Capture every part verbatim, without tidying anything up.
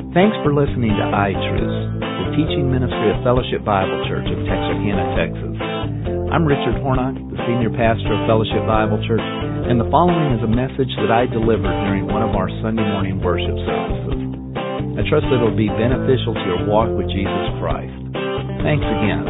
Thanks for listening to iTruths, the teaching ministry of Fellowship Bible Church of Texarkana, Texas. I'm Richard Hornock, the senior pastor of Fellowship Bible Church, and the following is a message that I delivered during one of our Sunday morning worship services. I trust that it will be beneficial to your walk with Jesus Christ. Thanks again.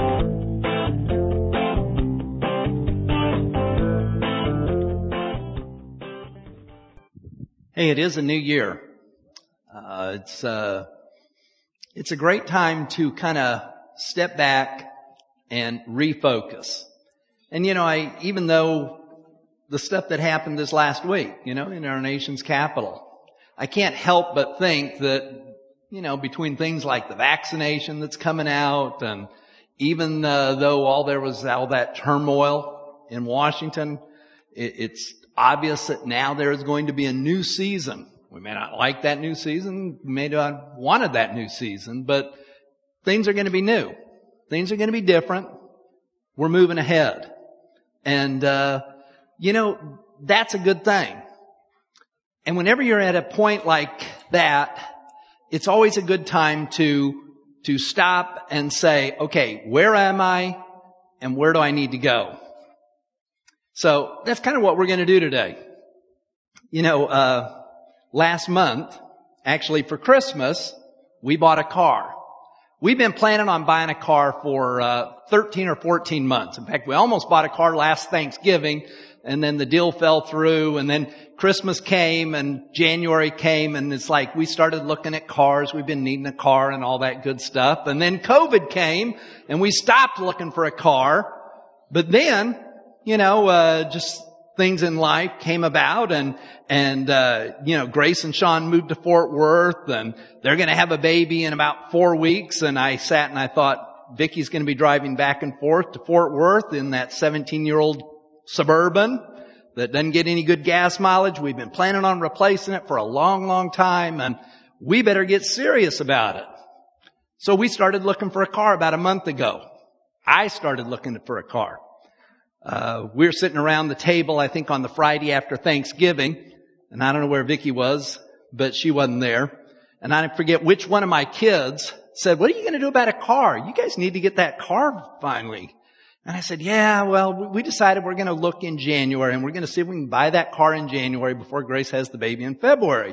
Hey, it is a new year. Uh, it's, uh, it's a great time to kind of step back and refocus. And, you know, I, even though the stuff that happened this last week, you know, in our nation's capital, I can't help but think that, you know, between things like the vaccination that's coming out, and even, uh, though all there was all that turmoil in Washington, it, it's obvious that now there is going to be a new season. We may not like that new season, we may not have wanted that new season, but things are going to be new. Things are going to be different. We're moving ahead. And, uh, you know, that's a good thing. And whenever you're at a point like that, it's always a good time to, to stop and say, okay, where am I and where do I need to go? So that's kind of what we're going to do today. You know, uh, last month, actually for Christmas, we bought a car. We've been planning on buying a car for uh thirteen or fourteen months. In fact, we almost bought a car last Thanksgiving, and then the deal fell through, and then Christmas came, and January came, and it's like we started looking at cars. We've been needing a car and all that good stuff. And then COVID came, and we stopped looking for a car. But then, you know, uh just things in life came about, and, and, uh, you know, Grace and Sean moved to Fort Worth, and they're going to have a baby in about four weeks. And I sat and I thought, Vicky's going to be driving back and forth to Fort Worth in that seventeen year old Suburban that doesn't get any good gas mileage. We've been planning on replacing it for a long, long time, and we better get serious about it. So we started looking for a car about a month ago. I started looking for a car. Uh, we were sitting around the table, I think on the Friday after Thanksgiving, and I don't know where Vicky was, but she wasn't there. And I forget which one of my kids said, what are you going to do about a car? You guys need to get that car finally. And I said, yeah, well, we decided we're going to look in January, and we're going to see if we can buy that car in January before Grace has the baby in February.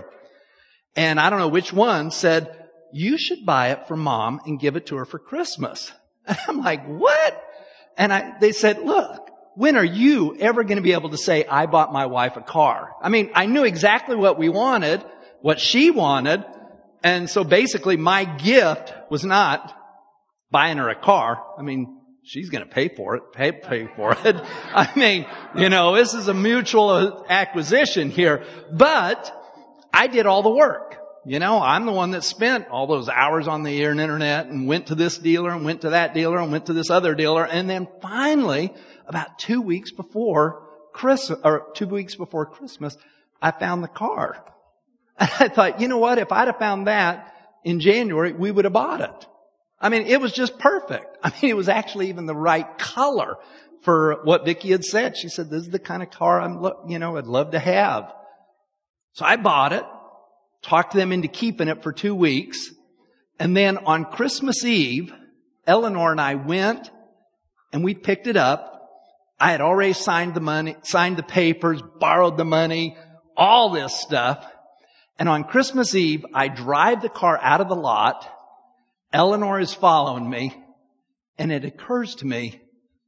And I don't know which one said, you should buy it for Mom and give it to her for Christmas. And I'm like, what? And I, they said, look, when are you ever going to be able to say, I bought my wife a car? I mean, I knew exactly what we wanted, what she wanted. And so basically my gift was not buying her a car. I mean, she's going to pay for it, pay, pay for it. I mean, you know, this is a mutual acquisition here, but I did all the work. You know, I'm the one that spent all those hours on the internet and went to this dealer and went to that dealer and went to this other dealer. And then finally, about two weeks before Christmas, or two weeks before Christmas, I found the car. And I thought, you know what? If I'd have found that in January, we would have bought it. I mean, it was just perfect. I mean, it was actually even the right color for what Vicky had said. She said, this is the kind of car I'm, you know, I'd love to have. So I bought it, talked them into keeping it for two weeks. And then on Christmas Eve, Eleanor and I went and we picked it up. I had already signed the money, signed the papers, borrowed the money, all this stuff. And on Christmas Eve, I drive the car out of the lot. Eleanor is following me. And it occurs to me,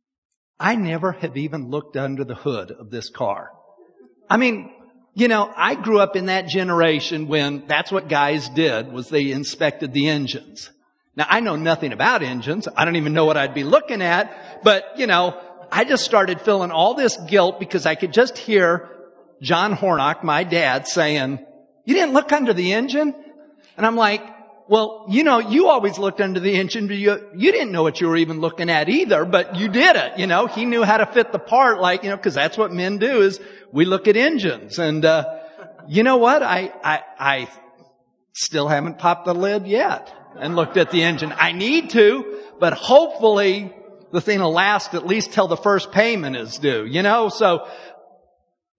I never have even looked under the hood of this car. I mean, you know, I grew up in that generation when that's what guys did, was they inspected the engines. Now, I know nothing about engines. I don't even know what I'd be looking at. But, you know, I just started feeling all this guilt because I could just hear John Hornock, my dad, saying, you didn't look under the engine? And I'm like, well, you know, you always looked under the engine, but you, you didn't know what you were even looking at either, but you did it, you know. He knew how to fit the part, like, you know, because that's what men do, is we look at engines. And, uh, you know what? I, I, I still haven't popped the lid yet and looked at the engine. I need to, but hopefully the thing will last at least till the first payment is due, you know? So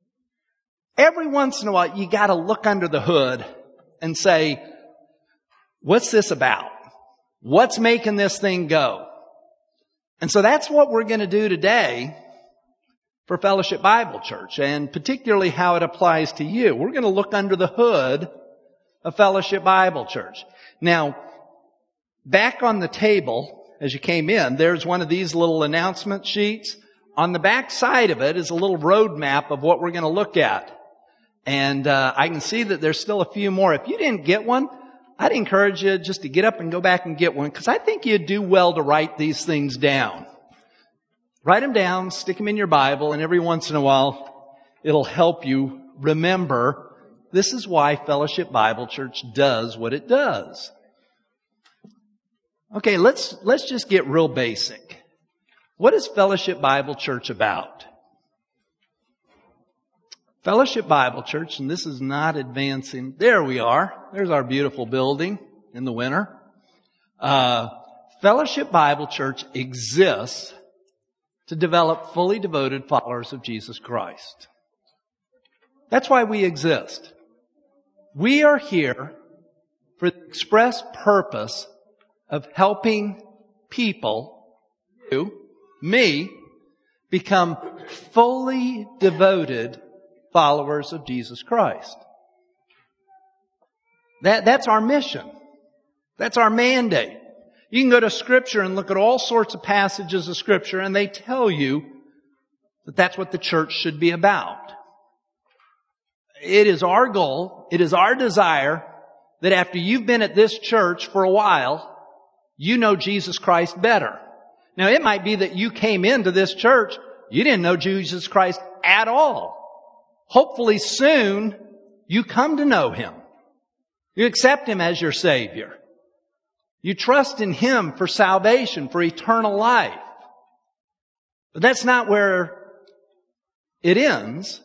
every once in a while, you got to look under the hood and say, What's this about? What's making this thing go? And so that's what we're going to do today for Fellowship Bible Church, and particularly how it applies to you. We're going to look under the hood of Fellowship Bible Church. Now, back on the table, as you came in, there's one of these little announcement sheets. On the back side of it is a little road map of what we're going to look at. And uh, I can see that there's still a few more. If you didn't get one, I'd encourage you just to get up and go back and get one, because I think you'd do well to write these things down. Write them down, stick them in your Bible, and every once in a while, it'll help you remember this is why Fellowship Bible Church does what it does. Okay, let's, let's just get real basic. What is Fellowship Bible Church about? Fellowship Bible Church, and this is not advancing. There we are. There's our beautiful building in the winter. Uh, Fellowship Bible Church exists to develop fully devoted followers of Jesus Christ. That's why we exist. We are here for the express purpose of helping people, you, me, become fully devoted followers of Jesus Christ. That, that's our mission. That's our mandate. You can go to Scripture and look at all sorts of passages of Scripture, and they tell you that that's what the church should be about. It is our goal, it is our desire that after you've been at this church for a while, you know Jesus Christ better. Now, it might be that you came into this church, you didn't know Jesus Christ at all. Hopefully soon, you come to know Him. You accept Him as your Savior. You trust in Him for salvation, for eternal life. But that's not where it ends.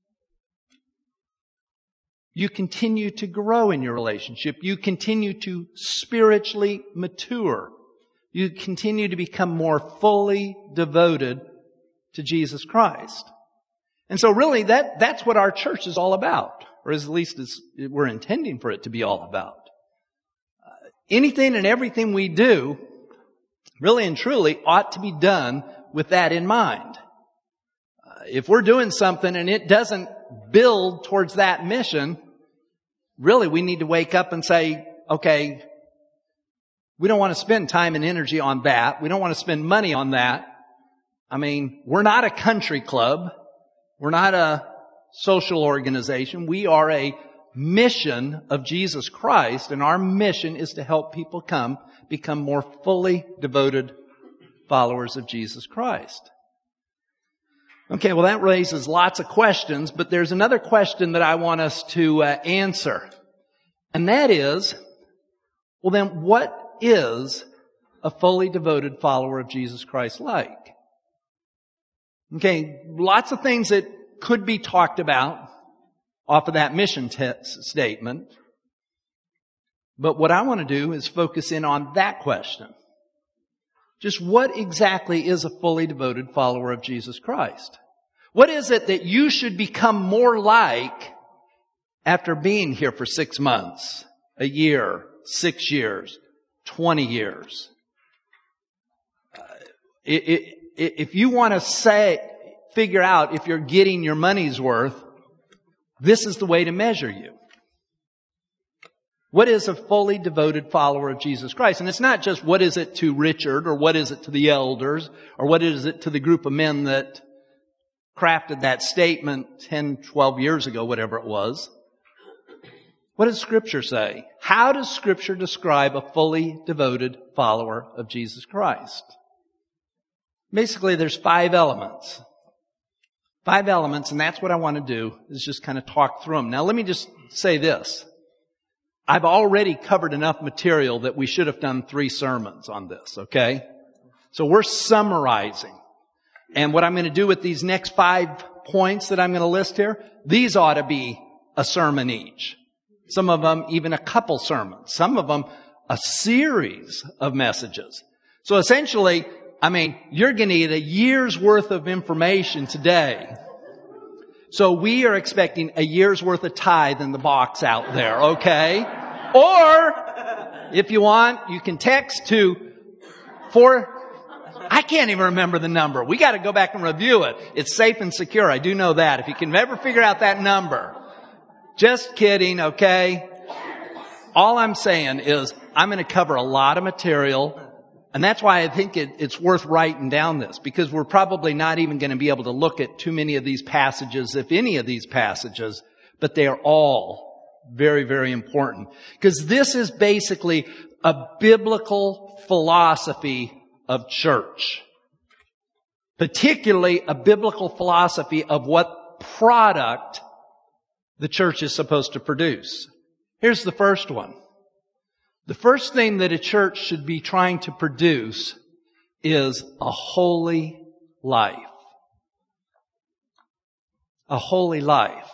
You continue to grow in your relationship. You continue to spiritually mature. You continue to become more fully devoted to Jesus Christ. And so really that, that's what our church is all about, or at least is, we're intending for it to be all about. Uh, anything and everything we do, really and truly, ought to be done with that in mind. Uh, if we're doing something and it doesn't build towards that mission, really we need to wake up and say, okay, we don't want to spend time and energy on that. We don't want to spend money on that. I mean, we're not a country club. We're not a social organization. We are a mission of Jesus Christ, and our mission is to help people come, become more fully devoted followers of Jesus Christ. Okay, well that raises lots of questions, but there's another question that I want us to uh, answer. And that is, well then what is a fully devoted follower of Jesus Christ like? Okay, lots of things that could be talked about off of that mission te- statement. But what I want to do is focus in on that question. Just what exactly is a fully devoted follower of Jesus Christ? What is it that you should become more like after being here for six months, a year, six years, twenty years? Uh, it, it, If you want to say, figure out if you're getting your money's worth, this is the way to measure you. What is a fully devoted follower of Jesus Christ? And it's not just what is it to Richard, or what is it to the elders, or what is it to the group of men that crafted that statement ten, twelve years ago, whatever it was. What does Scripture say? How does Scripture describe a fully devoted follower of Jesus Christ? Basically, there's five elements. Five elements, and that's what I want to do, is just kind of talk through them. Now, let me just say this. I've already covered enough material that we should have done three sermons on this, okay? So we're summarizing. And what I'm going to do with these next five points that I'm going to list here, these ought to be a sermon each. Some of them even a couple sermons. Some of them a series of messages. So essentially, I mean, you're going to get a year's worth of information today. So we are expecting a year's worth of tithe in the box out there, okay? Or if you want, you can text to four, I can't even remember the number. We got to go back and review it. It's safe and secure. I do know that. If you can ever figure out that number. Just kidding, okay? All I'm saying is I'm going to cover a lot of material, and that's why I think it, it's worth writing down this, because we're probably not even going to be able to look at too many of these passages, if any of these passages, but they are all very, very important. Because this is basically a biblical philosophy of church. Particularly a biblical philosophy of what product the church is supposed to produce. Here's the first one. The first thing that a church should be trying to produce is a holy life. A holy life.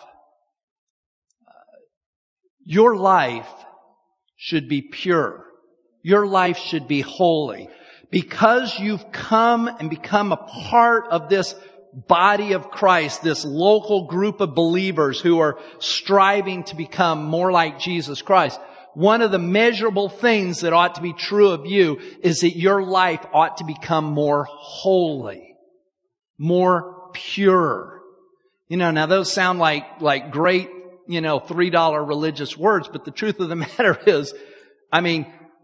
Your life should be pure. Your life should be holy. Because you've come and become a part of this body of Christ, this local group of believers who are striving to become more like Jesus Christ, one of the measurable things that ought to be true of you is that your life ought to become more holy, more pure. You know, now those sound like, like great, you know, three dollar religious words, but the truth of the matter is, I mean,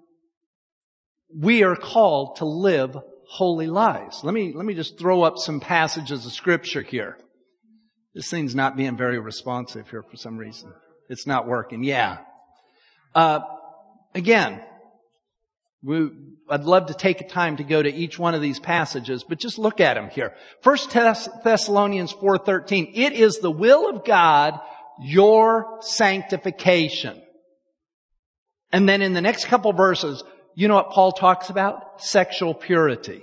we are called to live holy lives. Let me, let me just throw up some passages of Scripture here. This thing's not being very responsive here for some reason. It's not working. Yeah. Uh, again, we, I'd love to take a time to go to each one of these passages, but just look at them here. First Thessalonians four thirteen. It is the will of God, your sanctification. And then in the next couple verses, you know what Paul talks about? Sexual purity.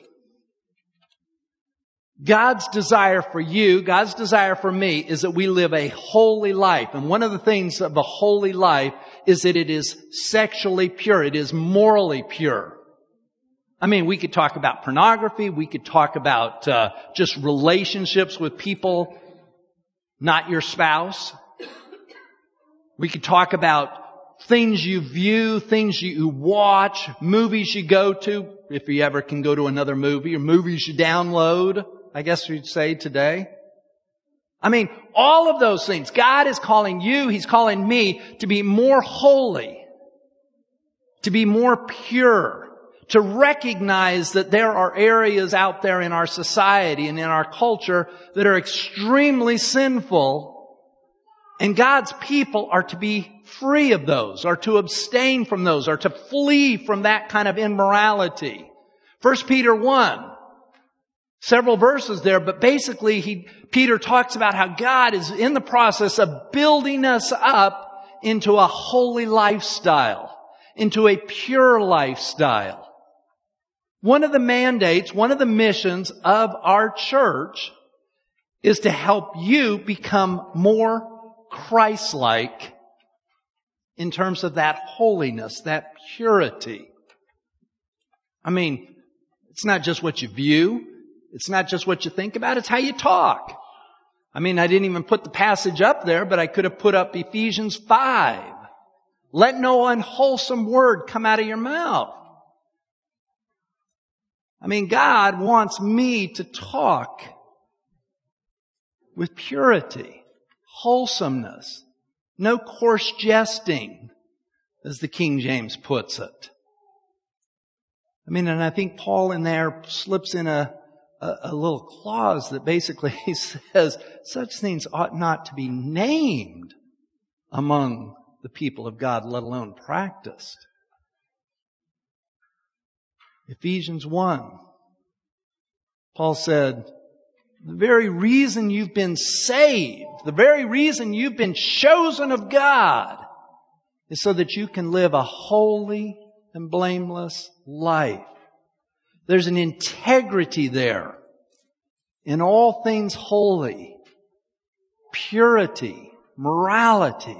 God's desire for you, God's desire for me, is that we live a holy life. And one of the things of a holy life is that it is sexually pure. It is morally pure. I mean, we could talk about pornography. We could talk about uh, just relationships with people, not your spouse. We could talk about things you view, things you watch, movies you go to, if you ever can go to another movie, or movies you download, I guess you'd say today. I mean, all of those things. God is calling you, He's calling me to be more holy, to be more pure, to recognize that there are areas out there in our society and in our culture that are extremely sinful. And God's people are to be free of those, are to abstain from those, are to flee from that kind of immorality. First Peter one, several verses there, but basically he, Peter talks about how God is in the process of building us up into a holy lifestyle, into a pure lifestyle. One of the mandates, one of the missions of our church is to help you become more Christ-like in terms of that holiness, that purity. I mean, it's not just what you view. It's not just what you think about. It's how you talk. I mean, I didn't even put the passage up there, but I could have put up Ephesians five. Let no unwholesome word come out of your mouth. I mean, God wants me to talk with purity, wholesomeness, no coarse jesting, as the King James puts it. I mean, and I think Paul in there slips in a, a, a little clause that basically says such things ought not to be named among the people of God, let alone practiced. Ephesians one, Paul said, the very reason you've been saved, the very reason you've been chosen of God, is so that you can live a holy and blameless life. There's an integrity there in all things holy, purity, morality.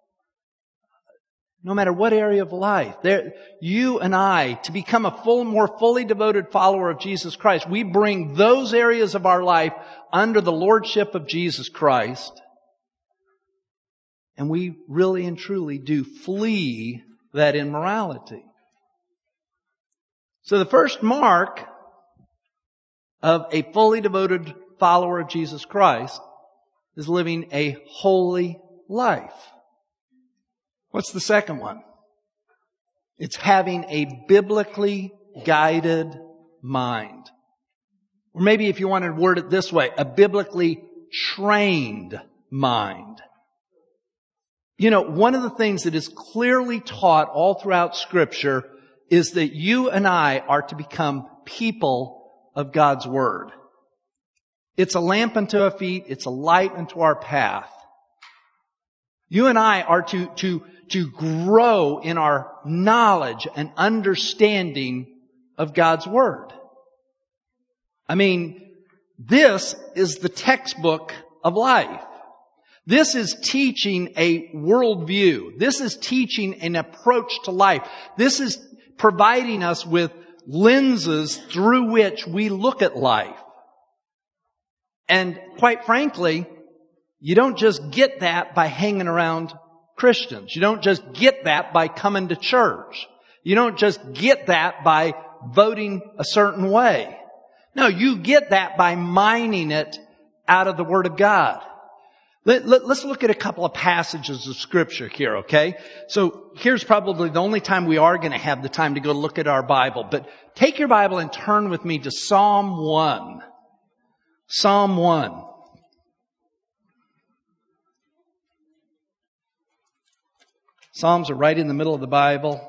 No matter what area of life, there, you and I, to become a full, more fully devoted follower of Jesus Christ, we bring those areas of our life under the lordship of Jesus Christ. And we really and truly do flee that immorality. So the first mark of a fully devoted follower of Jesus Christ is living a holy life. What's the second one? It's having a biblically guided mind. Or maybe if you want to word it this way, a biblically trained mind. You know, one of the things that is clearly taught all throughout Scripture is that you and I are to become people of God's Word. It's a lamp unto our feet. It's a light unto our path. You and I are to, to, to grow in our knowledge and understanding of God's Word. I mean, this is the textbook of life. This is teaching a worldview. This is teaching an approach to life. This is providing us with lenses through which we look at life. And quite frankly, you don't just get that by hanging around Christians. You don't just get that by coming to church. You don't just get that by voting a certain way. No, you get that by mining it out of the Word of God. Let, let, let's look at a couple of passages of Scripture here, okay? So here's probably the only time we are going to have the time to go look at our Bible. But take your Bible and turn with me to Psalm one. Psalm one. Psalms are right in the middle of the Bible.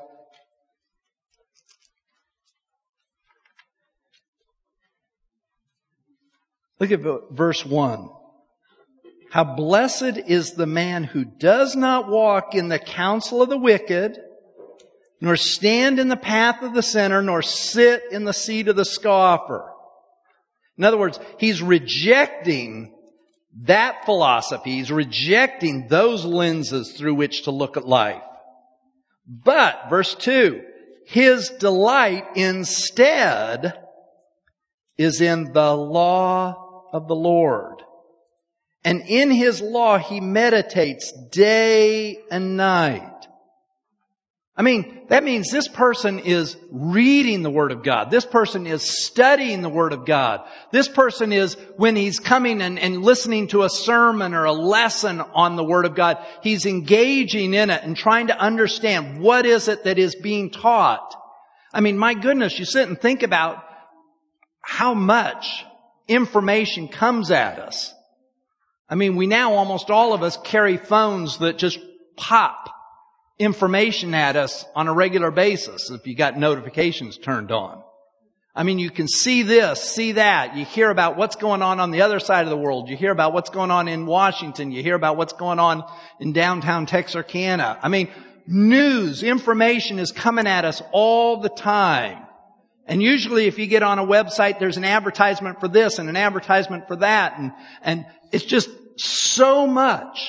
Look at verse one. How blessed is the man who does not walk in the counsel of the wicked, nor stand in the path of the sinner, nor sit in the seat of the scoffer. In other words, he's rejecting that philosophy. He's rejecting those lenses through which to look at life. But, verse two, his delight instead is in the law of the Lord. And in His law He meditates day and night. I mean, that means this person is reading the Word of God. This person is studying the Word of God. This person is, when he's coming and, and listening to a sermon or a lesson on the Word of God, he's engaging in it and trying to understand what is it that is being taught. I mean, my goodness, you sit and think about how much information comes at us. I mean, we now, almost all of us, carry phones that just pop information at us on a regular basis if you got notifications turned on. I mean, you can see this, see that. You hear about what's going on on the other side of the world. You hear about what's going on in Washington. You hear about what's going on in downtown Texarkana. I mean, news, information is coming at us all the time. And usually if you get on a website, there's an advertisement for this and an advertisement for that. And, and it's just so much.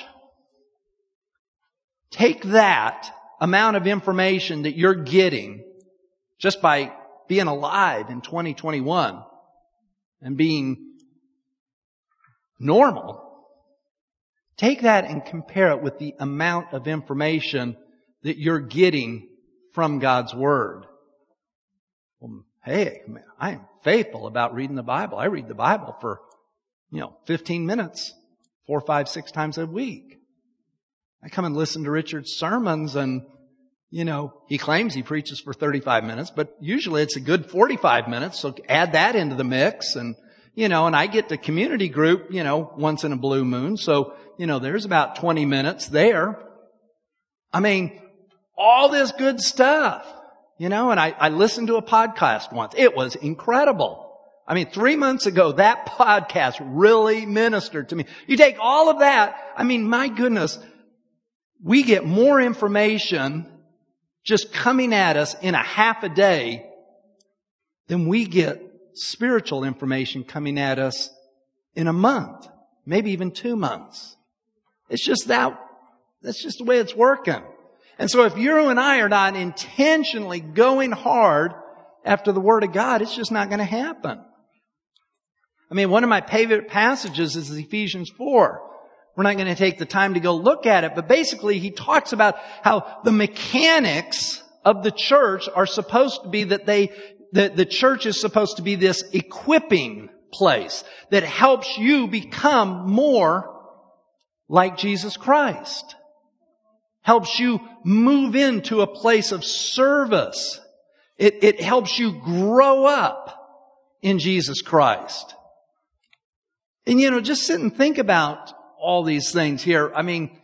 Take that amount of information that you're getting just by being alive in twenty twenty-one and being normal. Take that and compare it with the amount of information that you're getting from God's Word. Well, hey, I am faithful about reading the Bible. I read the Bible for, you know, fifteen minutes, four, five, six times a week. I come and listen to Richard's sermons and, you know, he claims he preaches for thirty-five minutes, but usually it's a good forty-five minutes. So add that into the mix and, you know, and I get to community group, you know, once in a blue moon. So, you know, there's about twenty minutes there. I mean, all this good stuff. You know, and I, I listened to a podcast once. It was incredible. I mean, three months ago, that podcast really ministered to me. You take all of that. I mean, my goodness, we get more information just coming at us in a half a day than we get spiritual information coming at us in a month, maybe even two months. It's just that, that's just the way it's working. And so if you and I are not intentionally going hard after the Word of God, it's just not going to happen. I mean, one of my favorite passages is Ephesians four. We're not going to take the time to go look at it, but basically he talks about how the mechanics of the church are supposed to be that they the, the church is supposed to be this equipping place that helps you become more like Jesus Christ. Helps you move into a place of service. It, it helps you grow up in Jesus Christ. And you know, just sit and think about all these things here. I mean,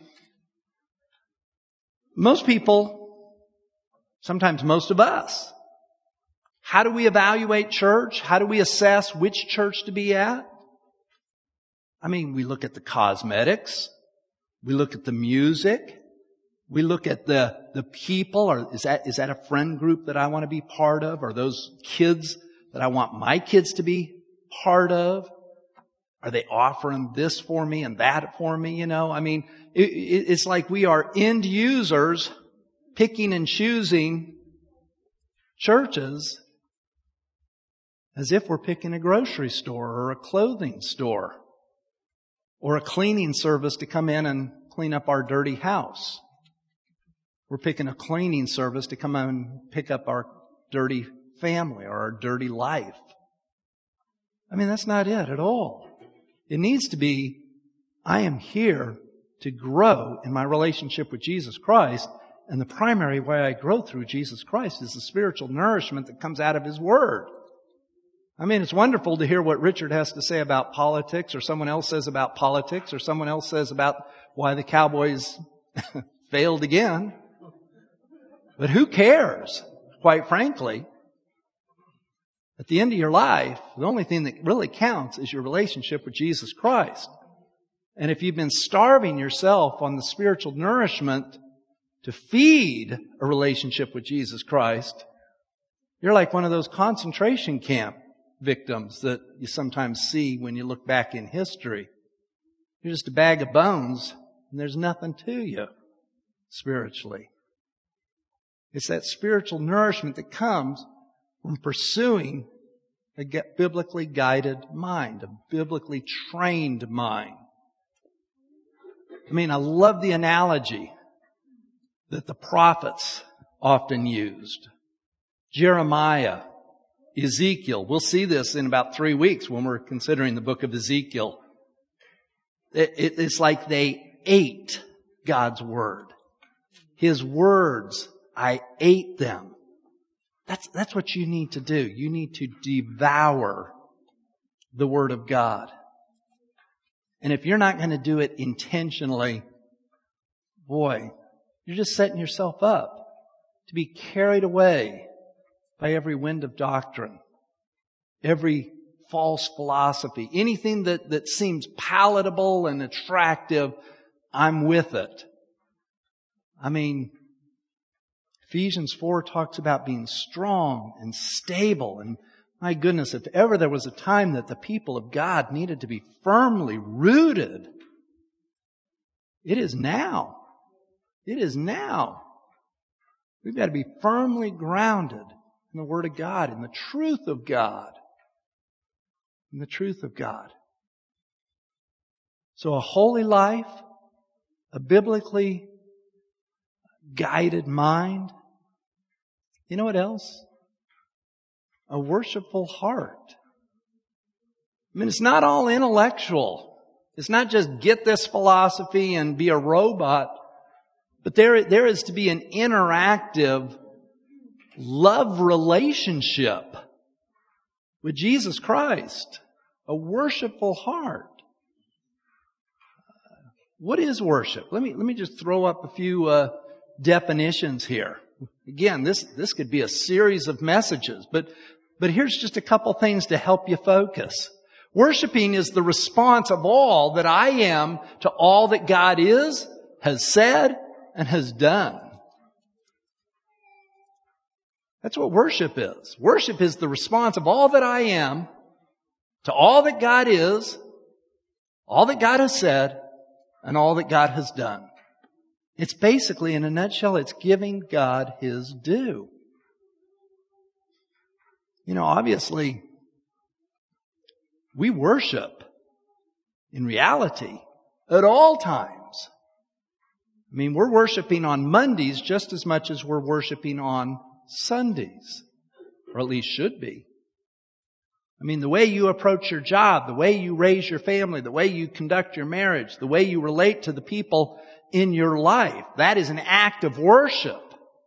most people, sometimes most of us, how do we evaluate church? How do we assess which church to be at? I mean, we look at the cosmetics. We look at the music. We look at the, the people. Or is that, is that a friend group that I want to be part of? Are those kids that I want my kids to be part of? Are they offering this for me and that for me? You know, I mean, it, it, it's like we are end users picking and choosing churches as if we're picking a grocery store or a clothing store or a cleaning service to come in and clean up our dirty house. We're picking a cleaning service to come in and pick up our dirty family or our dirty life. I mean, that's not it at all. It needs to be, I am here to grow in my relationship with Jesus Christ, and the primary way I grow through Jesus Christ is the spiritual nourishment that comes out of His Word. I mean, it's wonderful to hear what Richard has to say about politics, or someone else says about politics, or someone else says about why the Cowboys failed again. But who cares, quite frankly? At the end of your life, the only thing that really counts is your relationship with Jesus Christ. And if you've been starving yourself on the spiritual nourishment to feed a relationship with Jesus Christ, you're like one of those concentration camp victims that you sometimes see when you look back in history. You're just a bag of bones, and there's nothing to you spiritually. It's that spiritual nourishment that comes from pursuing a biblically guided mind, a biblically trained mind. I mean, I love the analogy that the prophets often used. Jeremiah, Ezekiel. We'll see this in about three weeks when we're considering the book of Ezekiel. It, it, it's like they ate God's Word. His words, I ate them. That's, that's what you need to do. You need to devour the Word of God. And if you're not going to do it intentionally, boy, you're just setting yourself up to be carried away by every wind of doctrine, every false philosophy, anything that, that seems palatable and attractive, I'm with it. I mean, Ephesians four talks about being strong and stable. And my goodness, if ever there was a time that the people of God needed to be firmly rooted, it is now. It is now. We've got to be firmly grounded in the Word of God, in the truth of God. In the truth of God. So a holy life, a biblically guided mind. You know what else? A worshipful heart. I mean, it's not all intellectual. It's not just get this philosophy and be a robot. But there, there is to be an interactive love relationship with Jesus Christ. A worshipful heart. What is worship? Let me, let me just throw up a few uh, definitions here. Again, this, this could be a series of messages, but, but here's just a couple things to help you focus. Worshiping is the response of all that I am to all that God is, has said, and has done. That's what worship is. Worship is the response of all that I am to all that God is, all that God has said, and all that God has done. It's basically, in a nutshell, it's giving God His due. You know, obviously, we worship in reality at all times. I mean, we're worshiping on Mondays just as much as we're worshiping on Sundays. or at least should be. I mean, the way you approach your job, the way you raise your family, the way you conduct your marriage, the way you relate to the people in your life, that is an act of worship.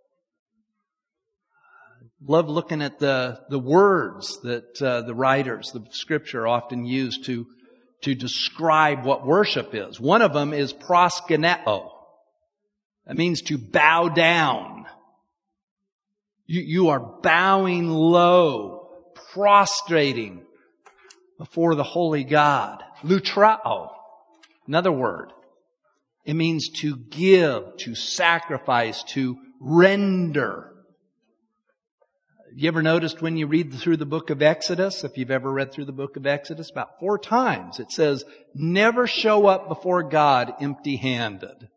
Love looking at the, the words that uh, the writers, the Scripture often use to, to describe what worship is. One of them is proskuneo. That means to bow down. You, you are bowing low, prostrating before the holy God. Lutrao, another word. It means to give, to sacrifice, to render. You ever noticed when you read through the book of Exodus, if you've ever read through the book of Exodus, about four times it says, never show up before God empty-handed.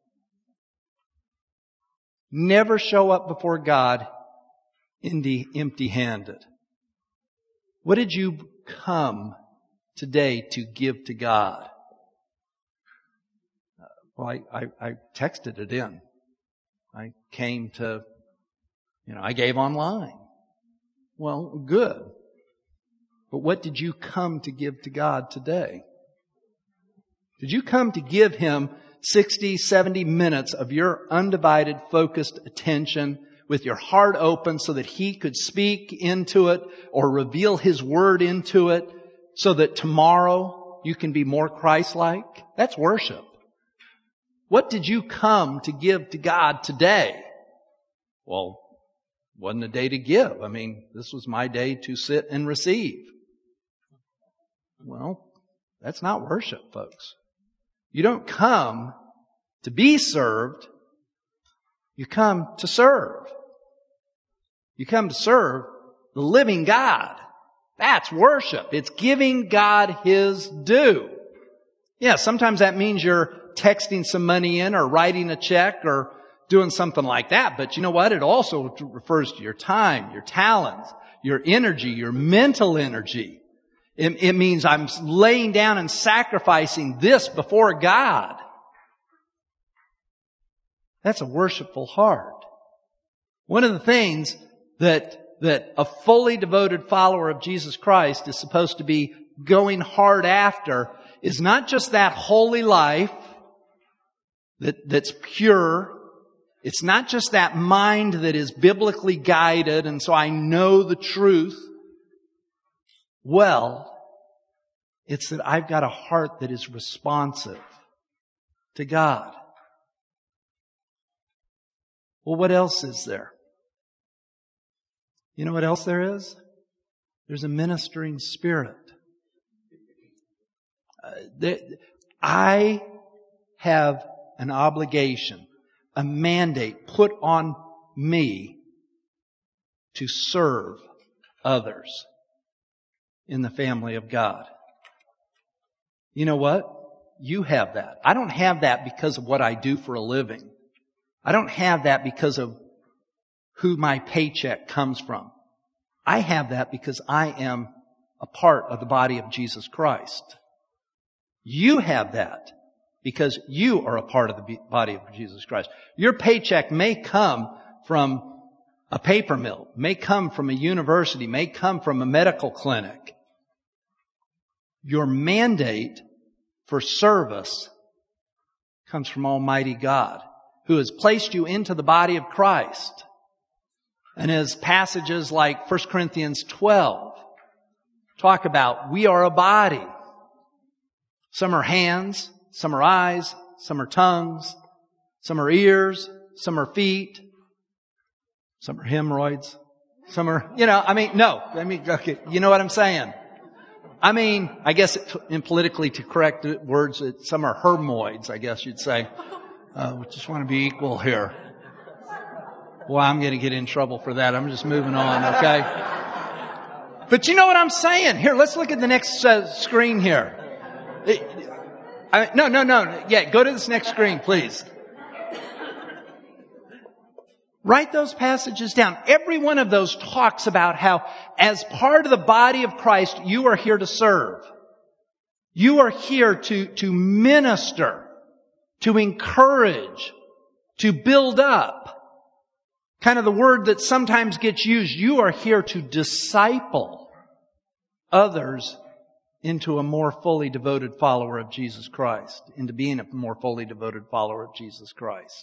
Never show up before God empty-handed. What did you come today to give to God? Well, I, I, I texted it in. I came to, you know, I gave online. Well, good. But what did you come to give to God today? Did you come to give Him sixty, seventy minutes of your undivided, focused attention with your heart open so that He could speak into it or reveal His Word into it so that tomorrow you can be more Christ-like? That's worship. What did you come to give to God today? Well, wasn't a day to give. I mean, this was my day to sit and receive. Well, that's not worship, folks. You don't come to be served. You come to serve. You come to serve the living God. That's worship. It's giving God His due. Yeah, sometimes that means you're texting some money in or writing a check or doing something like that. But you know what? It also refers to your time, your talents, your energy, your mental energy. It, it means I'm laying down and sacrificing this before God. That's a worshipful heart. One of the things that, that a fully devoted follower of Jesus Christ is supposed to be going hard after is not just that holy life that, that's pure. It's not just that mind that is biblically guided and so I know the truth. Well, it's that I've got a heart that is responsive to God. Well, what else is there? You know what else there is? There's a ministering spirit. Uh, there, I have an obligation, a mandate put on me to serve others in the family of God. You know what? You have that. I don't have that because of what I do for a living. I don't have that because of who my paycheck comes from. I have that because I am a part of the body of Jesus Christ. You have that because you are a part of the body of Jesus Christ. Your paycheck may come from a paper mill, may come from a university, may come from a medical clinic. Your mandate for service comes from Almighty God, who has placed you into the body of Christ. And as passages like First Corinthians twelve talk about, we are a body. Some are hands, some are eyes, some are tongues, some are ears, some are feet, some are hemorrhoids, some are, you know, I mean, no, I mean, okay, you know what I'm saying? I mean, I guess in politically to correct words, some are hermoids, I guess you'd say. Uh, we just want to be equal here. Well, I'm going to get in trouble for that. I'm just moving on, okay? But you know what I'm saying? Here, let's look at the next uh, screen here. It, I, no, no, no. Yeah, go to this next screen, please. Write those passages down. Every one of those talks about how, as part of the body of Christ, you are here to serve. You are here to, to minister, to encourage, to build up. kind of the word that sometimes gets used. You are here to disciple others into a more fully devoted follower of Jesus Christ, into being a more fully devoted follower of Jesus Christ.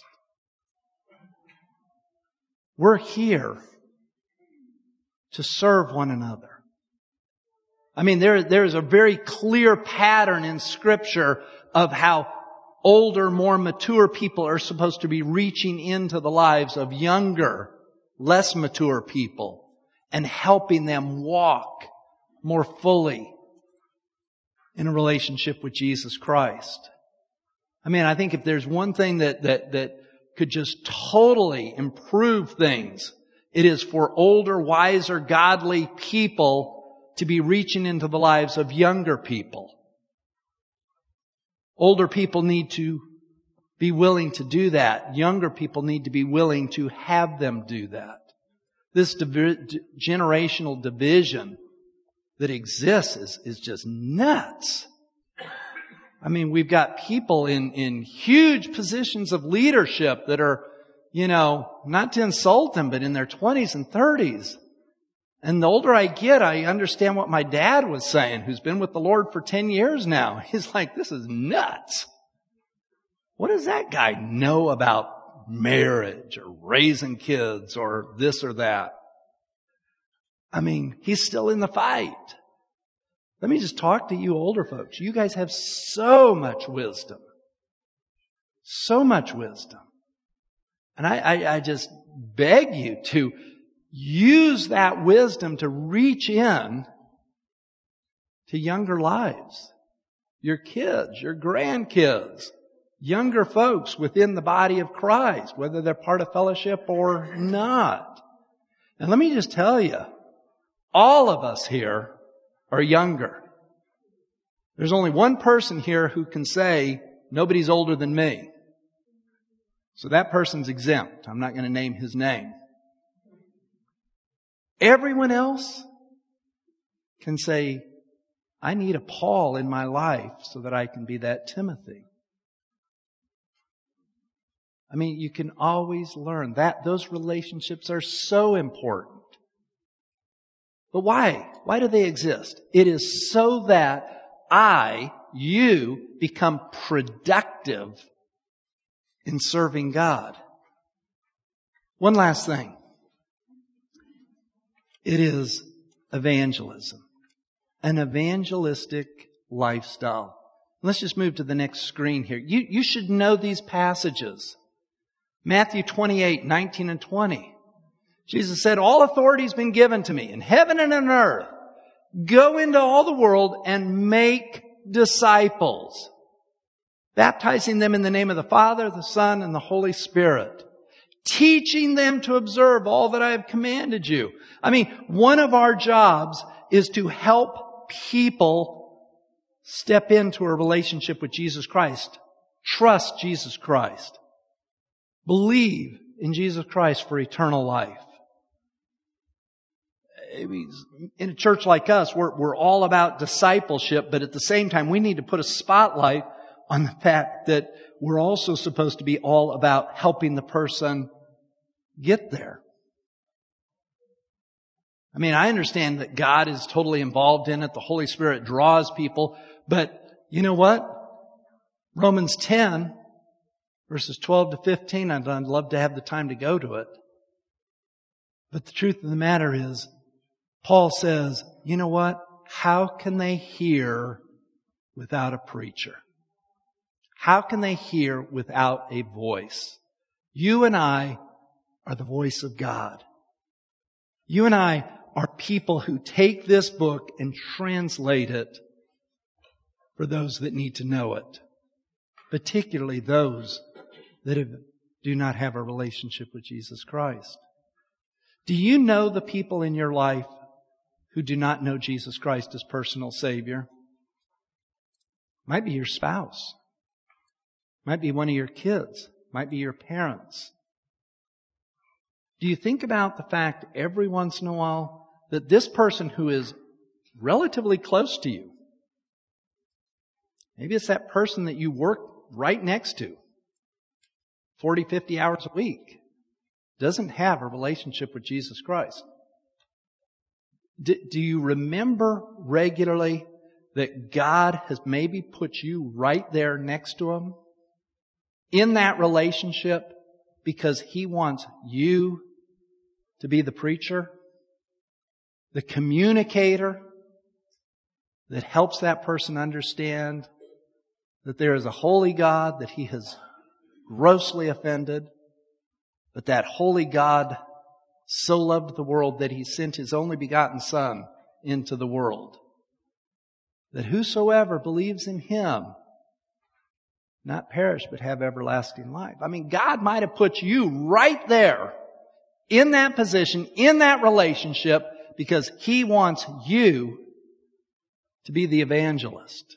We're here to serve one another. I mean, there, there's a very clear pattern in Scripture of how older, more mature people are supposed to be reaching into the lives of younger, less mature people and helping them walk more fully in a relationship with Jesus Christ. I mean, I think if there's one thing that, that, that could just totally improve things, it is for older, wiser, godly people to be reaching into the lives of younger people. Older people need to be willing to do that. Younger people need to be willing to have them do that. This divi- generational division that exists is, is just nuts. I mean, we've got people in, in huge positions of leadership that are, you know, not to insult them, but in their twenties and thirties. And the older I get, I understand what my dad was saying, who's been with the Lord for ten years now. He's like, this is nuts. What does that guy know about marriage or raising kids or this or that? I mean, he's still in the fight. Let me just talk to you older folks. You guys have so much wisdom. So much wisdom. And I, I, I just beg you to use that wisdom to reach in to younger lives. Your kids, your grandkids, younger folks within the body of Christ, whether they're part of fellowship or not. And let me just tell you, all of us here are younger. There's only one person here who can say, nobody's older than me. So that person's exempt. I'm not going to name his name. Everyone else can say, I need a Paul in my life so that I can be that Timothy. I mean, you can always learn that. Those relationships are so important. But why? Why do they exist? It is so that I, you, become productive in serving God. One last thing. It is evangelism. An evangelistic lifestyle. Let's just move to the next screen here. You, you should know these passages. Matthew twenty-eight, nineteen and twenty. Jesus said, all authority has been given to me in heaven and on earth. Go into all the world and make disciples, baptizing them in the name of the Father, the Son, and the Holy Spirit, teaching them to observe all that I have commanded you. I mean, one of our jobs is to help people step into a relationship with Jesus Christ, trust Jesus Christ, believe in Jesus Christ for eternal life. In a church like us, we're, we're all about discipleship, but at the same time, we need to put a spotlight on the fact that we're also supposed to be all about helping the person get there. I mean, I understand that God is totally involved in it. The Holy Spirit draws people. But you know what? Romans ten, verses twelve to fifteen, I'd, I'd love to have the time to go to it. But the truth of the matter is, Paul says, you know what? How can they hear without a preacher? How can they hear without a voice? You and I are the voice of God. You and I are people who take this book and translate it for those that need to know it, particularly those that have, do not have a relationship with Jesus Christ. Do you know the people in your life who do not know Jesus Christ as personal Savior? Might be your spouse. Might be one of your kids. Might be your parents. Do you think about the fact every once in a while that this person who is relatively close to you, maybe it's that person that you work right next to forty, fifty hours a week. doesn't have a relationship with Jesus Christ. D- do you remember regularly that God has maybe put you right there next to Him in that relationship because He wants you to be the preacher, the communicator that helps that person understand that there is a holy God that He has grossly offended, but that holy God so loved the world that He sent His only begotten Son into the world, that whosoever believes in Him not perish but have everlasting life. I mean, God might have put you right there in that position, in that relationship, because He wants you to be the evangelist.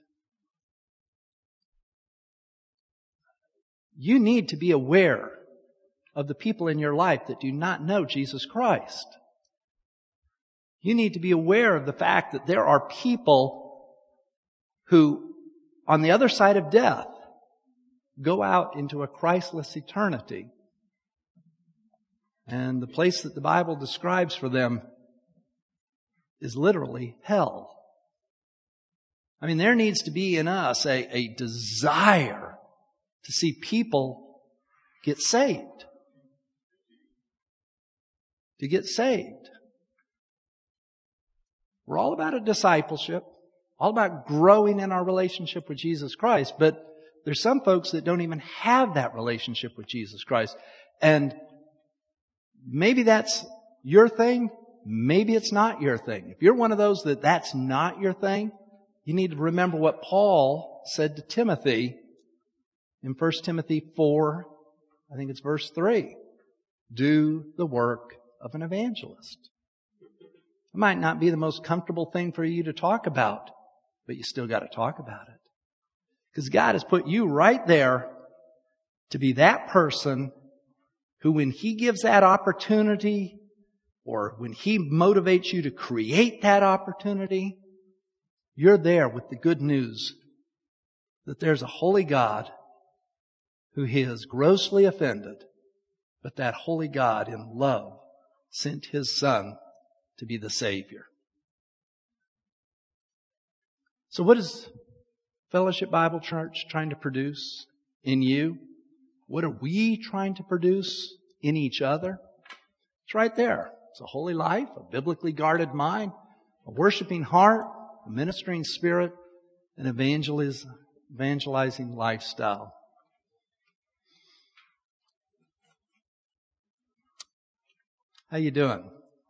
You need to be aware of the people in your life that do not know Jesus Christ. You need to be aware of the fact that there are people who, on the other side of death, go out into a Christless eternity. And the place that the Bible describes for them is literally hell. I mean, there needs to be in us a, a desire to see people get saved. To get saved. We're all about a discipleship, all about growing in our relationship with Jesus Christ, but there's some folks that don't even have that relationship with Jesus Christ. And maybe that's your thing, maybe it's not your thing. If you're one of those that that's not your thing, you need to remember what Paul said to Timothy in First Timothy four, I think it's verse three. Do the work of an evangelist. It might not be the most comfortable thing for you to talk about, but you still got to talk about it. Because God has put you right there to be that person who, when He gives that opportunity, or when He motivates you to create that opportunity, you're there with the good news that there's a holy God who He has grossly offended, but that holy God in love sent His Son to be the Savior. So what is Fellowship Bible Church trying to produce in you? What are we trying to produce in each other? It's right there. It's a holy life, a biblically guarded mind, a worshiping heart, a ministering spirit, an evangeliz- evangelizing lifestyle. How you doing?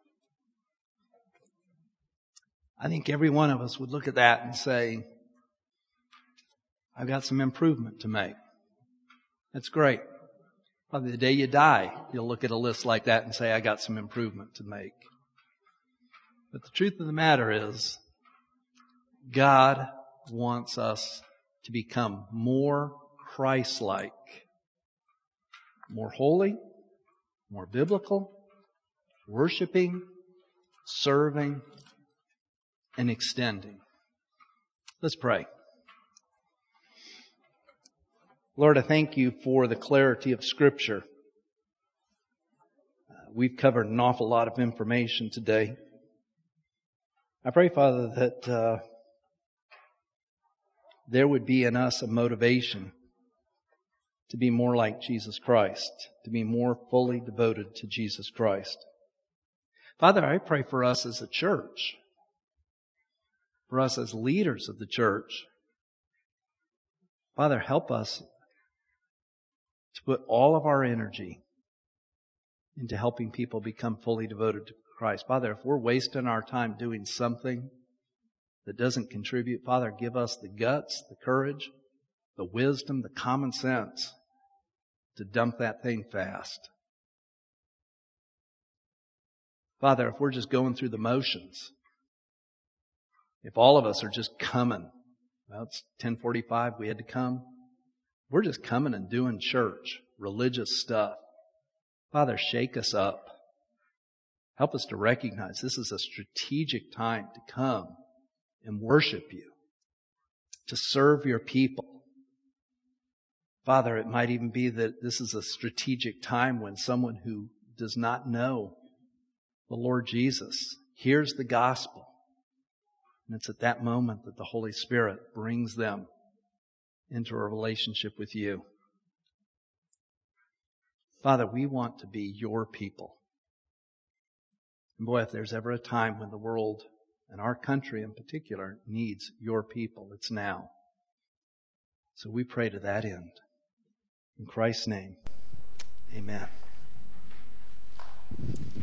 I think every one of us would look at that and say, I've got some improvement to make. That's great. Probably the day you die, you'll look at a list like that and say, I got some improvement to make. But the truth of the matter is, God wants us to become more Christ-like, more holy, more biblical, worshiping, serving, and extending. Let's pray. Lord, I thank You for the clarity of Scripture. Uh, we've covered an awful lot of information today. I pray, Father, that uh, there would be in us a motivation to be more like Jesus Christ, to be more fully devoted to Jesus Christ. Father, I pray for us as a church, for us as leaders of the church. Father, help us to put all of our energy into helping people become fully devoted to Christ. Father, if we're wasting our time doing something that doesn't contribute, Father, give us the guts, the courage, the wisdom, the common sense to dump that thing fast. Father, if we're just going through the motions, if all of us are just coming, well, it's ten forty-five, we had to come. We're just coming and doing church, religious stuff. Father, shake us up. Help us to recognize this is a strategic time to come and worship You, to serve Your people. Father, it might even be that this is a strategic time when someone who does not know the Lord Jesus hears the gospel. And it's at that moment that the Holy Spirit brings them into a relationship with you. Father, we want to be your people. And boy, if there's ever a time when the world, and our country in particular, needs your people, it's now. So we pray to that end. In Christ's name, amen.